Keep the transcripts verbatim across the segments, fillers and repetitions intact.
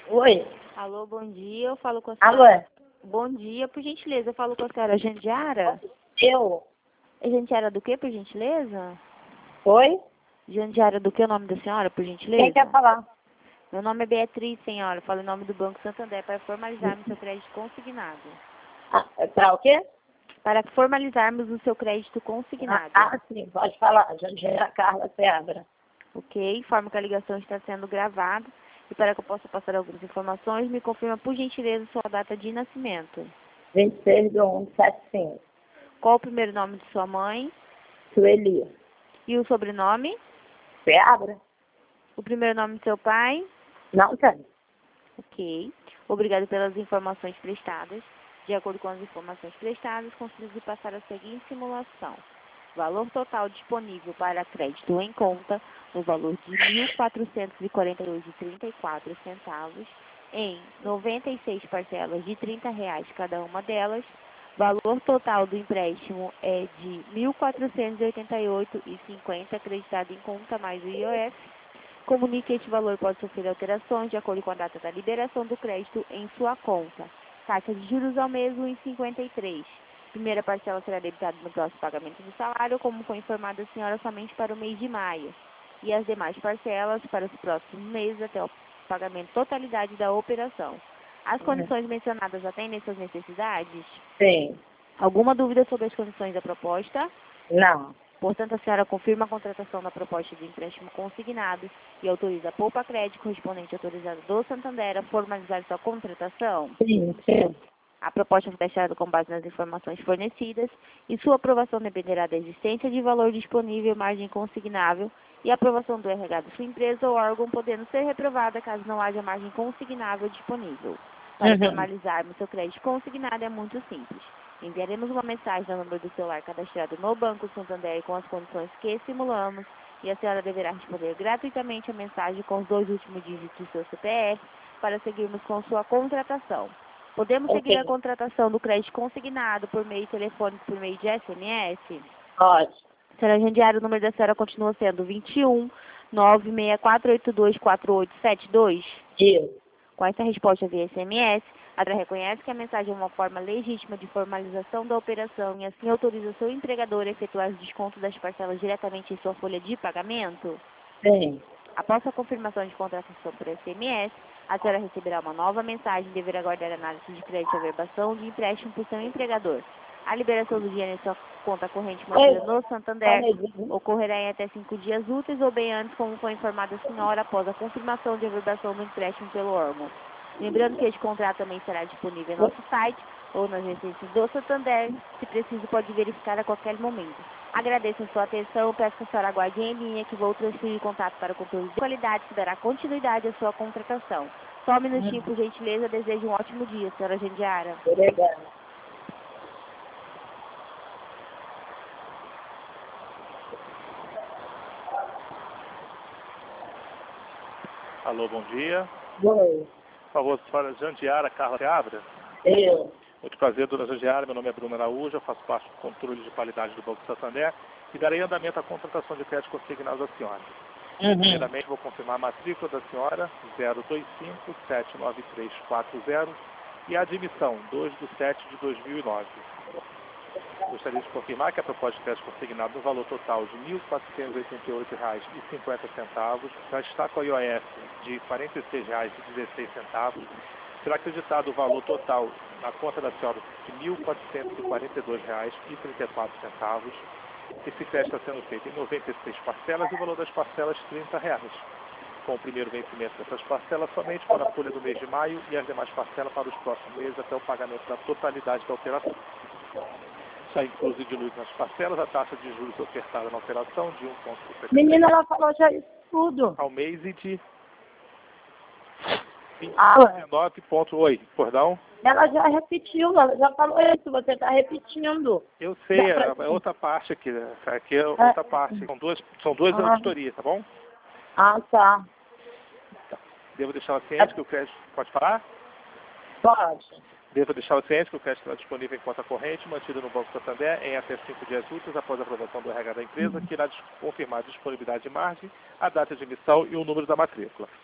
Oi. Alô, bom dia, eu falo com a Alô? senhora. Bom dia, por gentileza, eu falo com a senhora Jandiara. Eu? É Jandiara do que, por gentileza? Oi? Jandiara do que é o nome da senhora, por Quem gentileza? quer falar? Meu nome é Beatriz, senhora, falo em nome do Banco Santander para formalizarmos seu crédito consignado. Ah, é pra o quê? Para formalizarmos o seu crédito Ah, consignado. ah, sim, pode falar. Jandiara Carla Seabra. Ok? Informo que a ligação está sendo gravada e para que eu possa passar algumas informações, me confirma por gentileza sua data de nascimento. vinte e seis de um de setenta e cinco. Qual o primeiro nome de sua mãe Sueli. e o sobrenome? Seabra? O primeiro nome do seu pai? Não tem. Ok. Obrigado pelas informações prestadas. De acordo com as informações prestadas, consigo passar a seguinte simulação. Valor total disponível para crédito em conta no valor de mil quatrocentos e quarenta e dois reais e trinta e quatro centavos em noventa e seis parcelas de trinta reais cada uma delas. Valor total do empréstimo é de mil quatrocentos e oitenta e oito reais e cinquenta centavos acreditado em conta mais o I O F. Comunique que este valor pode sofrer alterações de acordo com a data da liberação do crédito em sua conta. Taxa de juros ao mês um vírgula cinquenta e três. Primeira parcela será debitada no próximo pagamento do salário, como foi informado a senhora, somente para o mês de maio. E as demais parcelas para os próximos meses até o pagamento totalidade da operação. As condições mencionadas atendem suas necessidades? Sim. Alguma dúvida sobre as condições da proposta? Não. Portanto, a senhora confirma a contratação da proposta de empréstimo consignado e autoriza a Poupa Crédito correspondente autorizada do Santander a formalizar sua contratação? Sim, sim. A proposta foi testada com base nas informações fornecidas e sua aprovação dependerá da existência de valor disponível, margem consignável e aprovação do R H da sua empresa ou órgão, podendo ser reprovada caso não haja margem consignável disponível. Para Uhum. formalizarmos seu crédito consignado é muito simples. Enviaremos uma mensagem no número do celular cadastrado no Banco Santander com as condições que simulamos e a senhora deverá responder gratuitamente a mensagem com os dois últimos dígitos do seu C P F para seguirmos com sua contratação. Podemos seguir a Ok. contratação do crédito consignado por meio telefônico, por meio de S M S? Pode. Senhora Jandiara, o número da senhora continua sendo vinte e um, nove seis quatro oito dois, quatro oito sete dois? Isso. Com essa resposta via S M S, a senhora reconhece que a mensagem é uma forma legítima de formalização da operação e assim autoriza o seu empregador a efetuar os descontos das parcelas diretamente em sua folha de pagamento? Sim. Após a confirmação de contratação por S M S, a senhora receberá uma nova mensagem e deverá aguardar análise de crédito e averbação de empréstimo por seu empregador. A liberação do dinheiro em sua conta corrente mantida Oi. no Santander Planejinho. ocorrerá em até cinco dias úteis ou bem antes, como foi informado a senhora, após a confirmação de averbação do empréstimo pelo órgão. Lembrando que este contrato também será disponível em nosso site ou nas agências do Santander. Se preciso, pode verificar a qualquer momento. Agradeço a sua atenção, peço que a senhora aguarde em linha que vou transferir contato para o controle de qualidade que dará continuidade à sua contratação. Só um minutinho, por gentileza, desejo um ótimo dia, senhora Jandiara. Obrigada. Alô, bom dia. Oi. Por favor, senhora Jandiara Carla Seabra. Eu. Muito prazer, dona Jandiara. Meu nome é Bruno Araújo, eu faço parte do controle de qualidade do Banco Santander e darei andamento à contratação de crédito consignado à senhora. Uhum. Primeiramente, vou confirmar a matrícula da senhora, zero dois cinco sete nove três quatro zero, e a admissão, dois de setembro de dois mil e nove. Gostaria de confirmar que a proposta de crédito consignado no valor total de mil quatrocentos e oitenta e oito reais e cinquenta centavos já está com a I O F de quarenta e seis reais e dezesseis centavos. Será acreditado o valor total na conta da senhora de mil quatrocentos e quarenta e dois reais e trinta e quatro centavos. Esse crédito está sendo feito em noventa e seis parcelas e o valor das parcelas trinta reais. Com o primeiro vencimento dessas parcelas somente para a folha do mês de maio e as demais parcelas para os próximos meses até o pagamento da totalidade da operação. Já incluso e dilui nas parcelas a taxa de juros ofertada na operação de um vírgula setenta e três Menina, ela falou já isso tudo. ao mês e de Ah, dezenove ponto oito, perdão? ela já repetiu, ela já falou isso, você está repetindo. Eu sei, Dá pra- é, é outra parte aqui, né? Aqui é É. outra parte. São duas, são duas Ah. auditorias, tá bom? Ah, tá. Devo deixar ela ciente que o crédito... Pode falar? Pode. Devo deixar ela ciente que o crédito estará disponível em conta corrente, mantido no Banco Santander, em até cinco dias úteis após a aprovação do R H da empresa, que irá dis- confirmar a disponibilidade de margem, a data de emissão e o número da matrícula.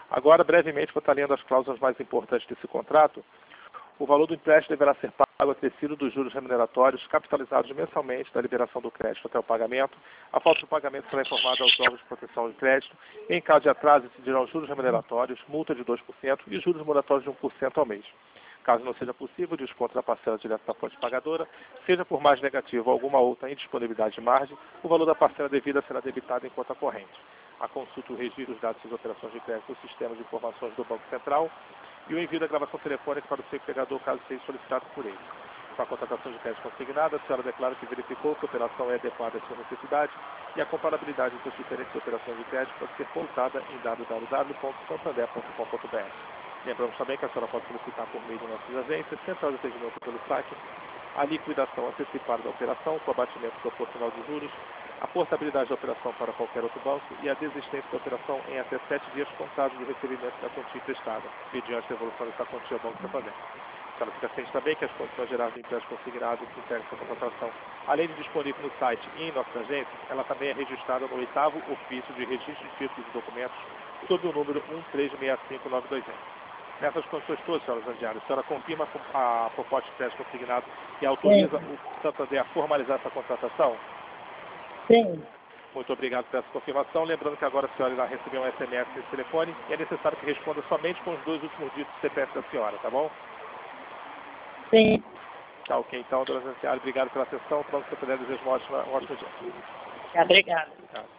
Agora, brevemente, vou estar lendo as cláusulas mais importantes desse contrato. O valor do empréstimo deverá ser pago a tecido dos juros remuneratórios capitalizados mensalmente da liberação do crédito até o pagamento. A falta do pagamento será informada aos órgãos de proteção de crédito. Em caso de atraso, incidirão juros remuneratórios, multa de dois por cento e juros moratórios de um por cento ao mês. Caso não seja possível o desconto da parcela direta da fonte pagadora, seja por margem negativa ou alguma outra indisponibilidade de margem, o valor da parcela devida será debitado em conta corrente. A consulta e o registro dos dados das operações de crédito no sistema de informações do Banco Central e o envio da gravação telefônica para o seu empregador, caso seja solicitado por ele. Com a contratação de crédito consignada, a senhora declara que verificou que a operação é adequada à sua necessidade e a comparabilidade entre as diferentes operações de crédito pode ser consultada em w w w ponto santander ponto com ponto b r. Lembramos também que a senhora pode solicitar por meio de nossas agências, central de atendimento pelo site, a liquidação antecipada da operação com abatimento proporcional de juros, a portabilidade da operação para qualquer outro banco e a desistência da operação em até sete dias contados do recebimento da quantia emprestada, mediante a devolução dessa quantia ao Banco Santander. A senhora fica ciente também que as condições gerais do empréstimo consignado que integram essa contratação, além de disponível no site e em nossas agências, ela também é registrada no oitavo ofício de registro de títulos e documentos sob o número um três seis cinco nove dois zero. Nessas condições todas, senhora Zandiara, a senhora confirma a proposta de crédito consignado e autoriza Sim. o Santander a formalizar essa contratação? Sim. Muito obrigado por essa confirmação. Lembrando que agora a senhora irá receber um S M S nesse telefone e é necessário que responda somente com os dois últimos dígitos do C P F da senhora, tá bom? Sim. Tá ok, então, dona Zandiara, obrigado pela atenção. Pronto, se eu puder desejar um ótimo, um ótimo dia. Obrigada. Obrigado.